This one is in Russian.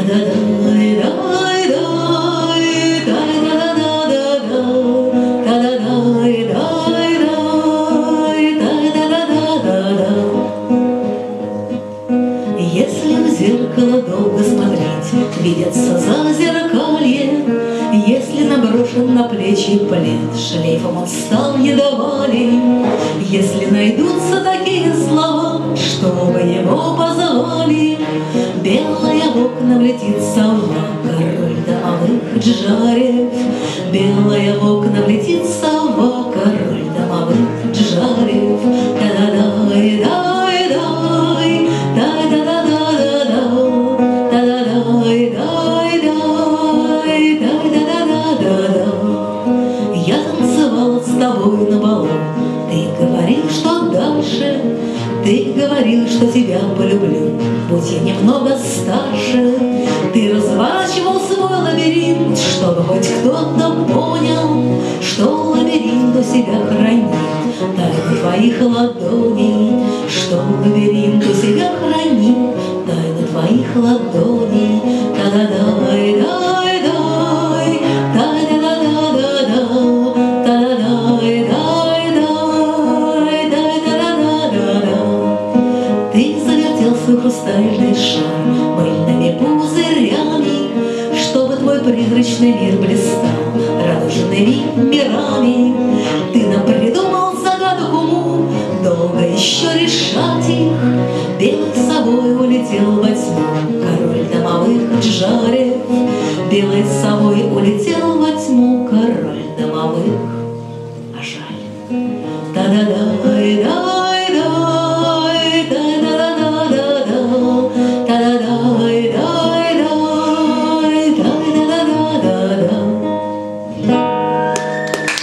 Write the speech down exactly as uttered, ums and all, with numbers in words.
Если в зеркало долго смотреть, видятся зазеркалье. Если наброшен на плечи плед, шлейфом он стал едовалей. Если найдутся такие слова, чтобы его позвали, белая в окна влетит сова, король домовых джарев. Белая в окна влетит сова, король домовых джарев. Та-да-дай, дай, дай, та-да-да-да-да-да, та-да-дай, дай, дай, та-да-да-да-да-да. Я танцевала с тобой на балу, ты говорил, что дальше. Ты говорил, что тебя полюблю, будь я немного старше. Ты разворачивал свой лабиринт, чтобы хоть кто-то понял, что лабиринт у себя хранит тайны твоих ладоней, что лабиринт у себя хранит тайны твоих ладоней. Та-да-дай, дай, дай, та-да-да-да-да-да, та-да-дай, дай, дай, дай-да-да-да-да-да. Ты завертел свой хрустальный шар мыльными пузырями, чтобы твой призрачный мир блистал радужными мирами. Ты нам придумал загадок уму, долго еще решать их. Белой совой улетел во тьму король домовых джарев. Белой совой